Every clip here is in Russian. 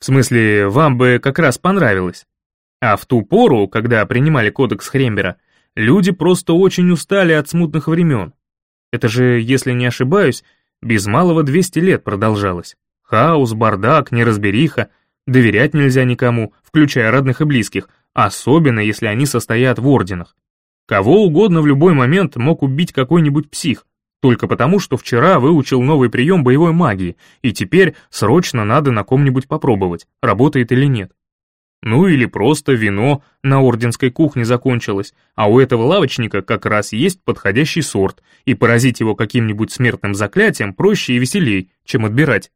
смысле, вам бы как раз понравилось. А в ту пору, когда принимали кодекс Хрембера, люди просто очень устали от смутных времен. Это же, если не ошибаюсь, без малого 200 лет продолжалось. Хаос, бардак, неразбериха, доверять нельзя никому, включая родных и близких, особенно если они состоят в орденах. Кого угодно в любой момент мог убить какой-нибудь псих, только потому, что вчера выучил новый прием боевой магии, и теперь срочно надо на ком-нибудь попробовать, работает или нет. Ну или просто вино на орденской кухне закончилось, а у этого лавочника как раз есть подходящий сорт, и поразить его каким-нибудь смертным заклятием проще и веселей, чем отбирать.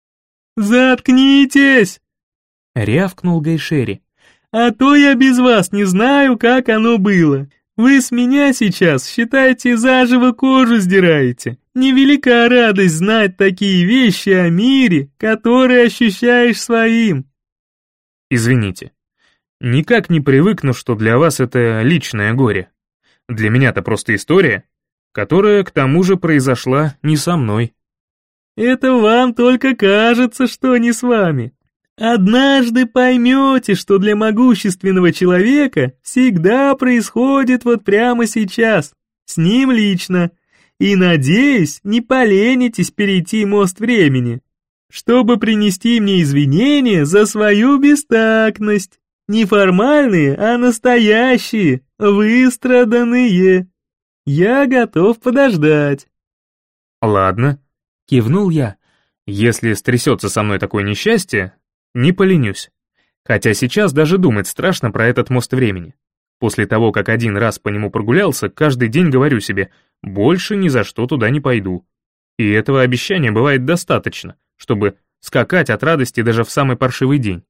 «Заткнитесь!» — рявкнул Гайшери. «А то я без вас не знаю, как оно было. Вы с меня сейчас, считайте, заживо кожу сдираете. Невелика радость знать такие вещи о мире, которые ощущаешь своим». Извините, никак не привыкну, что для вас это личное горе. Для меня-то просто история, которая к тому же произошла не со мной. «Это вам только кажется, что не с вами. Однажды поймете, что для могущественного человека всегда происходит вот прямо сейчас, с ним лично, и, надеюсь, не поленитесь перейти мост времени, чтобы принести мне извинения за свою бестактность. Не формальные, а настоящие, выстраданные. Я готов подождать». «Ладно», — кивнул я. «Если стрясется со мной такое несчастье, не поленюсь. Хотя сейчас даже думать страшно про этот мост времени. После того, как один раз по нему прогулялся, каждый день говорю себе, больше ни за что туда не пойду. И этого обещания бывает достаточно, чтобы скакать от радости даже в самый паршивый день».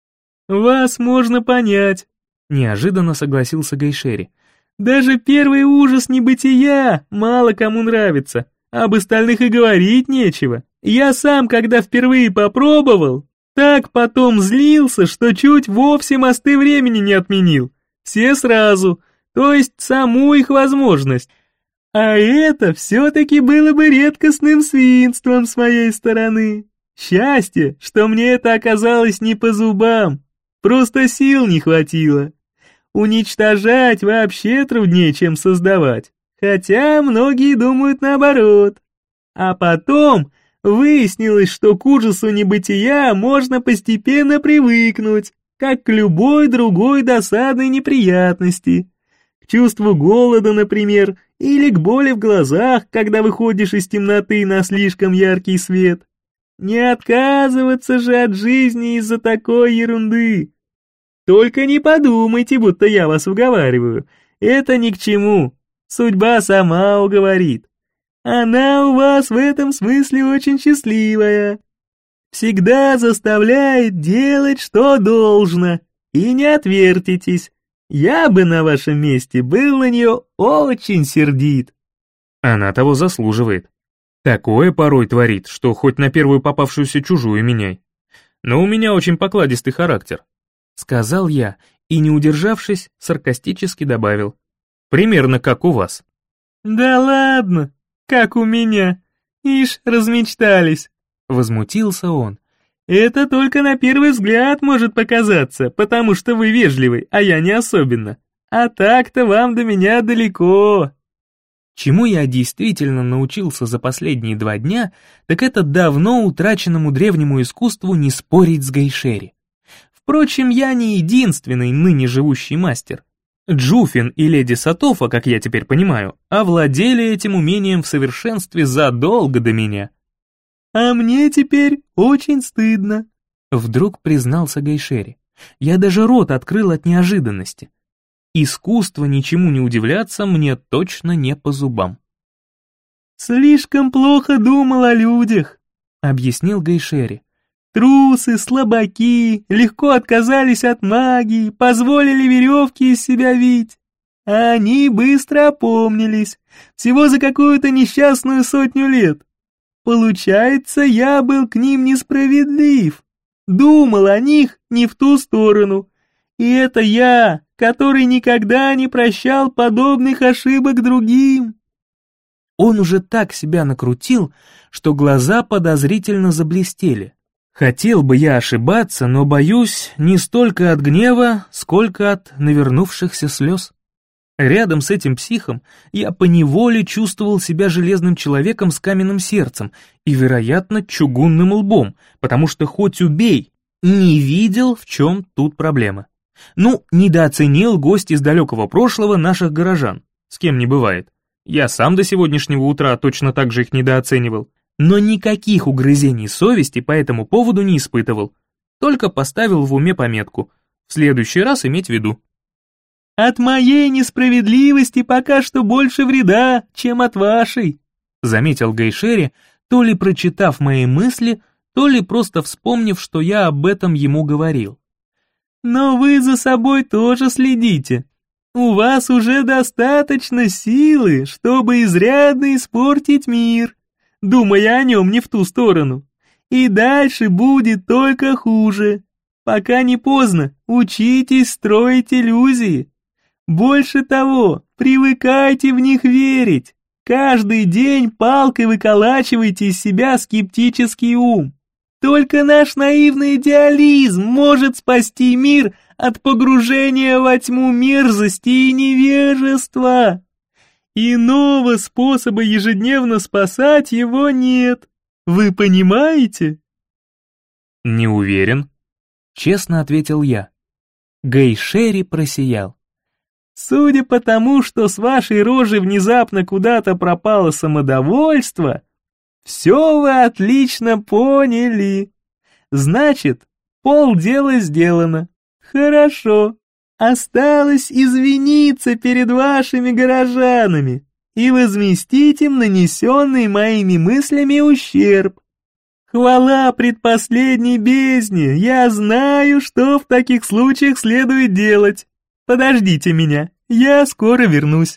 «Вас можно понять», — неожиданно согласился Гайшери. «Даже первый ужас небытия мало кому нравится, об остальных и говорить нечего. Я сам, когда впервые попробовал, так потом злился, что чуть вовсе мосты времени не отменил. Все сразу, то есть саму их возможность. А это все-таки было бы редкостным свинством с моей стороны. Счастье, что мне это оказалось не по зубам, просто сил не хватило. Уничтожать вообще труднее, чем создавать, хотя многие думают наоборот. А потом выяснилось, что к ужасу небытия можно постепенно привыкнуть, как к любой другой досадной неприятности. К чувству голода, например, или к боли в глазах, когда выходишь из темноты на слишком яркий свет. Не отказываться же от жизни из-за такой ерунды. Только не подумайте, будто я вас уговариваю. Это ни к чему. Судьба сама уговорит. Она у вас в этом смысле очень счастливая. Всегда заставляет делать, что должно. И не отвертитесь. Я бы на вашем месте был на нее очень сердит». Она того заслуживает. Такое порой творит, что хоть на первую попавшуюся чужую меняй. Но у меня очень покладистый характер, сказал я и, не удержавшись, саркастически добавил. Примерно как у вас. «Да ладно, как у меня. Ишь, размечтались», — возмутился он. «Это только на первый взгляд может показаться, потому что вы вежливый, а я не особенно. А так-то вам до меня далеко». Чему я действительно научился за последние 2 дня, так это давно утраченному древнему искусству не спорить с Гайшери. Впрочем, я не единственный ныне живущий мастер. Джуфин и леди Сатофа, как я теперь понимаю, овладели этим умением в совершенстве задолго до меня. «А мне теперь очень стыдно», — вдруг признался Гайшери. Я даже рот открыл от неожиданности. Искусство ничему не удивляться мне точно не по зубам. «Слишком плохо думал о людях», — объяснил Гайшери. «Трусы, слабаки, легко отказались от магии, позволили веревки из себя вить. А они быстро опомнились, всего за какую-то несчастную 100 лет. Получается, я был к ним несправедлив, думал о них не в ту сторону. И это я, который никогда не прощал подобных ошибок другим». Он уже так себя накрутил, что глаза подозрительно заблестели. Хотел бы я ошибаться, но боюсь не столько от гнева, сколько от навернувшихся слез. Рядом с этим психом я поневоле чувствовал себя железным человеком с каменным сердцем и, вероятно, чугунным лбом, потому что хоть убей, не видел, в чем тут проблема. Ну, недооценил гость из далекого прошлого наших горожан, с кем не бывает. Я сам до сегодняшнего утра точно так же их недооценивал, но никаких угрызений совести по этому поводу не испытывал, только поставил в уме пометку «в следующий раз иметь в виду». «От моей несправедливости пока что больше вреда, чем от вашей», заметил Гайшери, то ли прочитав мои мысли, то ли просто вспомнив, что я об этом ему говорил. «Но вы за собой тоже следите. У вас уже достаточно силы, чтобы изрядно испортить мир, думая о нем не в ту сторону. И дальше будет только хуже. Пока не поздно, учитесь строить иллюзии. Больше того, привыкайте в них верить. Каждый день палкой выколачивайте из себя скептический ум. Только наш наивный идеализм может спасти мир от погружения во тьму мерзости и невежества. Иного способа ежедневно спасать его нет. Вы понимаете?» «Не уверен», — честно ответил я. Гайшери просиял. «Судя по тому, что с вашей рожи внезапно куда-то пропало самодовольство, все вы отлично поняли. Значит, полдела сделано. Хорошо. Осталось извиниться перед вашими горожанами и возместить им нанесенный моими мыслями ущерб. Хвала предпоследней бездне, я знаю, что в таких случаях следует делать. Подождите меня, я скоро вернусь».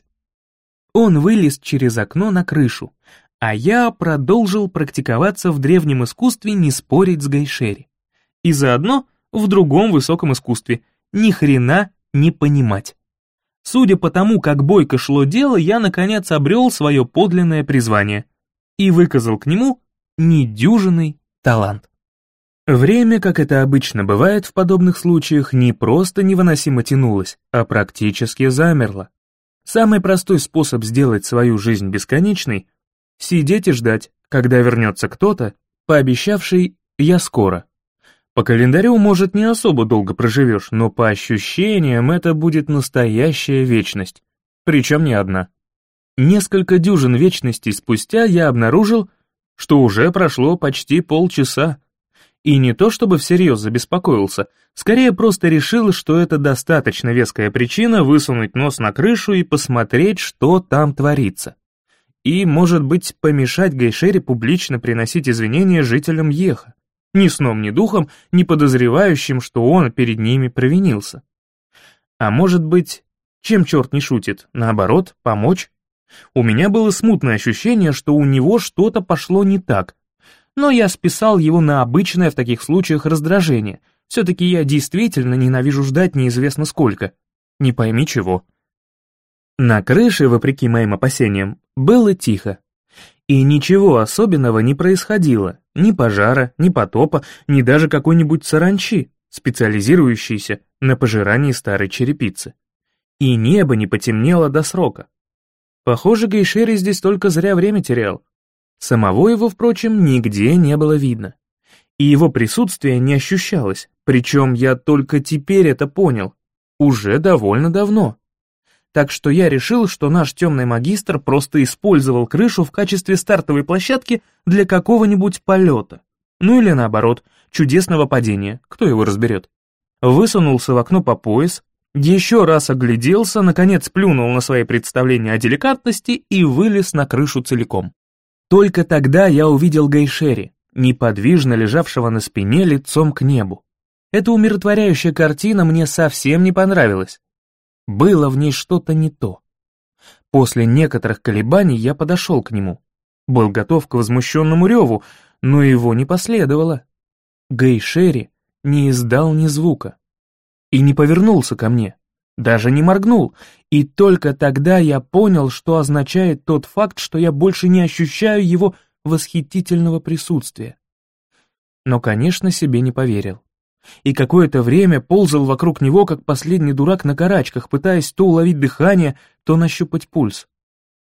Он вылез через окно на крышу, а я продолжил практиковаться в древнем искусстве не спорить с Гайшери. И заодно в другом высоком искусстве ни хрена не понимать. Судя по тому, как бойко шло дело, я наконец обрел свое подлинное призвание и выказал к нему недюжинный талант. Время, как это обычно бывает в подобных случаях, не просто невыносимо тянулось, а практически замерло. Самый простой способ сделать свою жизнь бесконечной — сидеть и ждать, когда вернется кто-то, пообещавший «я скоро». По календарю, может, не особо долго проживешь, но по ощущениям это будет настоящая вечность, причем не одна. Несколько дюжин вечностей спустя я обнаружил, что уже прошло почти полчаса. И не то чтобы всерьез забеспокоился, скорее просто решил, что это достаточно веская причина высунуть нос на крышу и посмотреть, что там творится. И, может быть, помешать Гайшери публично приносить извинения жителям Еха, ни сном, ни духом, не подозревающим, что он перед ними провинился. А может быть, чем черт не шутит, наоборот, помочь? У меня было смутное ощущение, что у него что-то пошло не так, но я списал его на обычное в таких случаях раздражение. Все-таки я действительно ненавижу ждать неизвестно сколько. Не пойми чего. На крыше, вопреки моим опасениям, было тихо. И ничего особенного не происходило. Ни пожара, ни потопа, ни даже какой-нибудь саранчи, специализирующейся на пожирании старой черепицы. И небо не потемнело до срока. Похоже, Гайшери здесь только зря время терял. Самого его, впрочем, нигде не было видно. И его присутствие не ощущалось, причем я только теперь это понял, уже довольно давно. Так что я решил, что наш темный магистр просто использовал крышу в качестве стартовой площадки для какого-нибудь полета. Ну или наоборот, чудесного падения, кто его разберет. Высунулся в окно по пояс, еще раз огляделся, наконец плюнул на свои представления о деликатности и вылез на крышу целиком. Только тогда я увидел Гайшери, неподвижно лежавшего на спине лицом к небу. Эта умиротворяющая картина мне совсем не понравилась. Было в ней что-то не то. После некоторых колебаний я подошел к нему. Был готов к возмущенному реву, но его не последовало. Гайшери не издал ни звука. И не повернулся ко мне, даже не моргнул, и только тогда я понял, что означает тот факт, что я больше не ощущаю его восхитительного присутствия. но, конечно, себе не поверил. И какое-то время ползал вокруг него, как последний дурак на карачках, пытаясь то уловить дыхание, то нащупать пульс.